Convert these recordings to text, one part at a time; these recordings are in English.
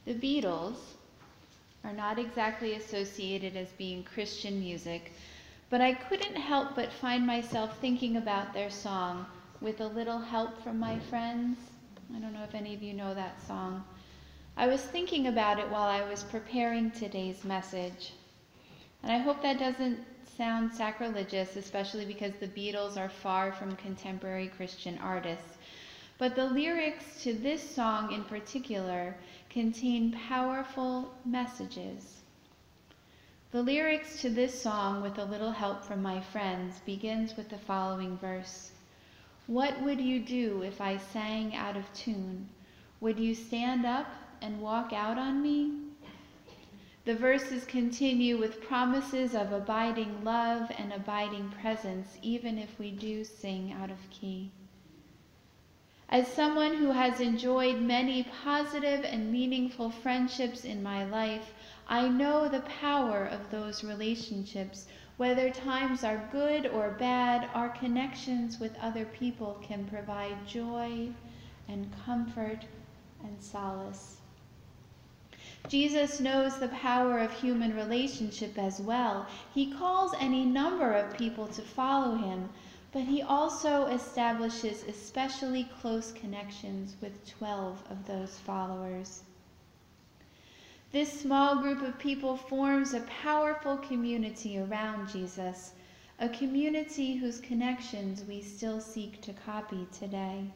The Beatles are not exactly associated as being Christian music, but I couldn't help but find myself thinking about their song, "With a Little Help from My Friends." I don't know if any of you know that song. I was thinking about it while I was preparing today's message. And I hope that doesn't sound sacrilegious, especially because the Beatles are far from contemporary Christian artists. But the lyrics to this song in particular contain powerful messages. The lyrics to this song, "With a Little Help from My Friends," begins with the following verse. "What would you do if I sang out of tune? Would you stand up and walk out on me?" The verses continue with promises of abiding love and abiding presence, even if we do sing out of key. As someone who has enjoyed many positive and meaningful friendships in my life, I know the power of those relationships. Whether times are good or bad, our connections with other people can provide joy and comfort and solace. Jesus knows the power of human relationship as well. He calls any number of people to follow him, but he also establishes especially close connections with 12 of those followers. This small group of people forms a powerful community around Jesus, a community whose connections we still seek to copy today.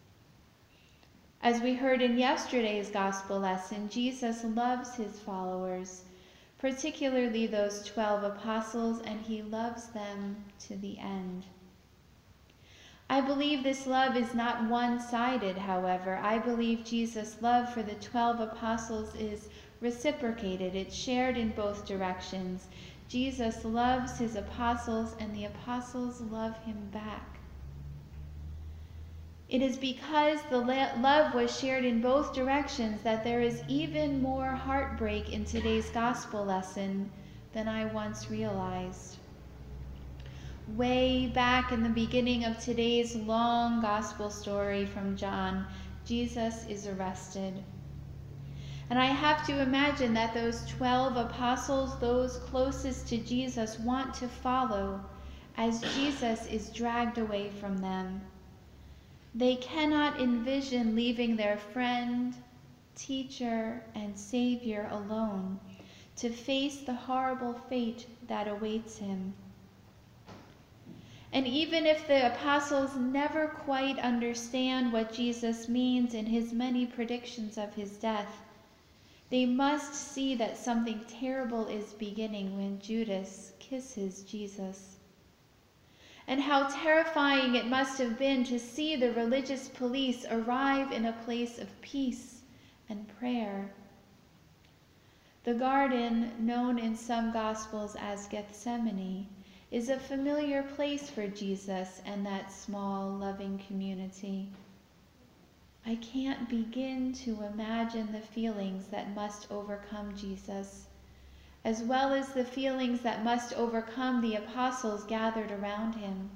As we heard in yesterday's gospel lesson, Jesus loves his followers, particularly those 12 apostles, and he loves them to the end. I believe this love is not one-sided, however. I believe Jesus' love for the 12 apostles is reciprocated. It's shared in both directions. Jesus loves his apostles, and the apostles love him back. It is because the love was shared in both directions that there is even more heartbreak in today's gospel lesson than I once realized. Way back in the beginning of today's long gospel story from John, Jesus is arrested. And I have to imagine that those 12 apostles, those closest to Jesus, want to follow as Jesus is dragged away from them. They cannot envision leaving their friend, teacher, and Savior alone to face the horrible fate that awaits him. And even if the apostles never quite understand what Jesus means in his many predictions of his death, they must see that something terrible is beginning when Judas kisses Jesus. And how terrifying it must have been to see the religious police arrive in a place of peace and prayer. The garden, known in some Gospels as Gethsemane, is a familiar place for Jesus and that small, loving community. I can't begin to imagine the feelings that must overcome Jesus, as well as the feelings that must overcome the apostles gathered around him.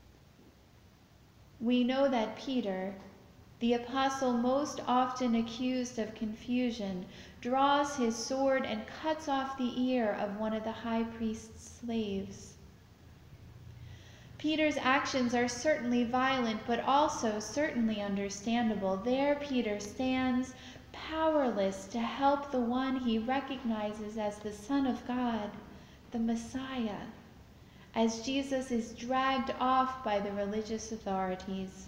We know that Peter, the apostle most often accused of confusion, draws his sword and cuts off the ear of one of the high priest's slaves. Peter's actions are certainly violent, but also certainly understandable. There Peter stands, powerless to help the one he recognizes as the Son of God, the Messiah, as Jesus is dragged off by the religious authorities.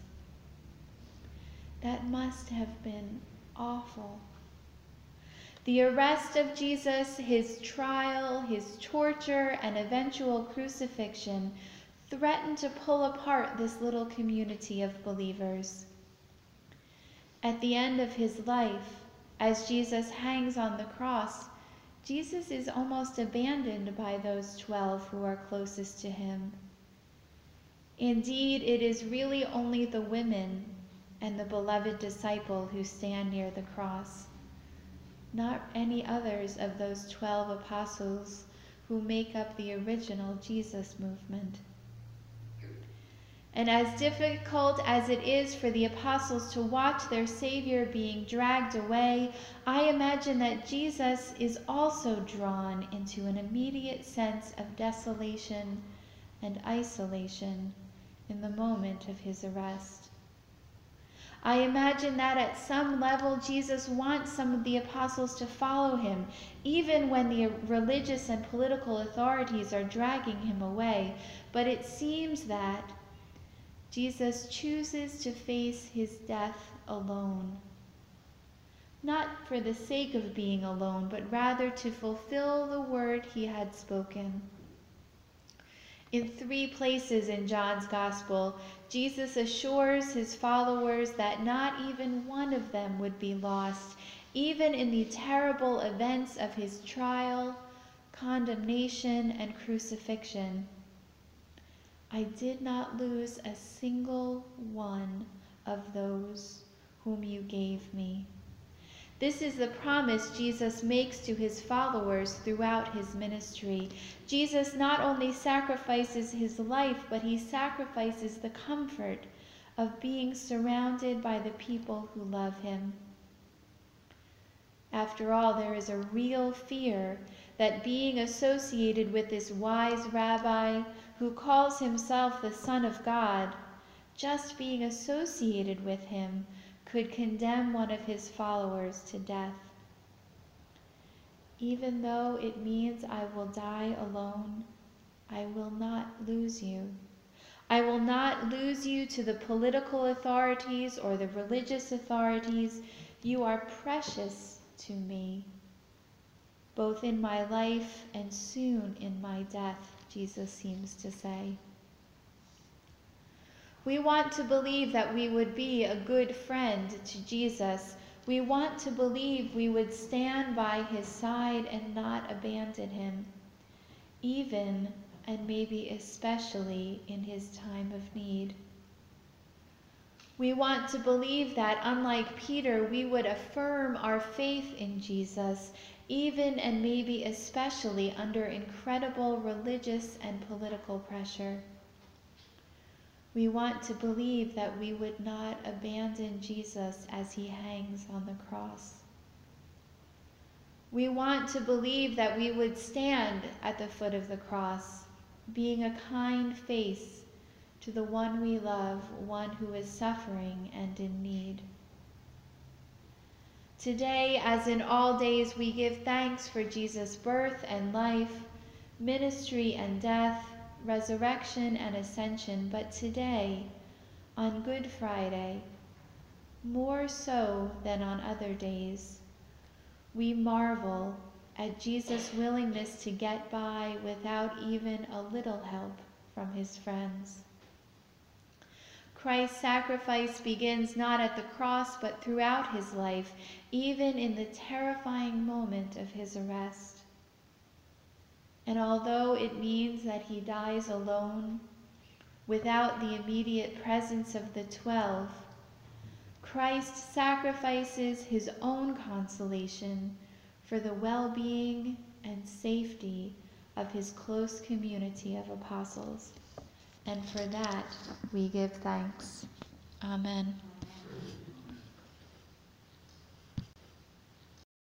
That must have been awful. The arrest of Jesus, his trial, his torture, and eventual crucifixion threatened to pull apart this little community of believers. At the end of his life, as Jesus hangs on the cross, Jesus is almost abandoned by those 12 who are closest to him. Indeed, it is really only the women and the beloved disciple who stand near the cross, not any others of those 12 apostles who make up the original Jesus movement. And as difficult as it is for the apostles to watch their Savior being dragged away, I imagine that Jesus is also drawn into an immediate sense of desolation and isolation in the moment of his arrest. I imagine that at some level Jesus wants some of the apostles to follow him, even when the religious and political authorities are dragging him away. But it seems that Jesus chooses to face his death alone. Not for the sake of being alone, but rather to fulfill the word he had spoken. In 3 places in John's Gospel, Jesus assures his followers that not even one of them would be lost, even in the terrible events of his trial, condemnation, and crucifixion. I did not lose a single one of those whom you gave me. This is the promise Jesus makes to his followers throughout his ministry. Jesus not only sacrifices his life, but he sacrifices the comfort of being surrounded by the people who love him. After all, there is a real fear that being associated with this wise rabbi who calls himself the Son of God, just being associated with him could condemn one of his followers to death. Even though it means I will die alone, I will not lose you. I will not lose you to the political authorities or the religious authorities. You are precious to me, both in my life and soon in my death, Jesus seems to say. We want to believe that we would be a good friend to Jesus. We want to believe we would stand by his side and not abandon him, even and maybe especially in his time of need. We want to believe that, unlike Peter, we would affirm our faith in Jesus, even and maybe especially under incredible religious and political pressure. We want to believe that we would not abandon Jesus as he hangs on the cross. We want to believe that we would stand at the foot of the cross, being a kind face to the one we love, one who is suffering and in need. Today, as in all days, we give thanks for Jesus' birth and life, ministry and death, resurrection and ascension, but today, on Good Friday, more so than on other days, we marvel at Jesus' willingness to get by without even a little help from his friends. Christ's sacrifice begins not at the cross, but throughout his life, even in the terrifying moment of his arrest. And although it means that he dies alone, without the immediate presence of the 12, Christ sacrifices his own consolation for the well-being and safety of his close community of apostles. And for that we give thanks. Amen.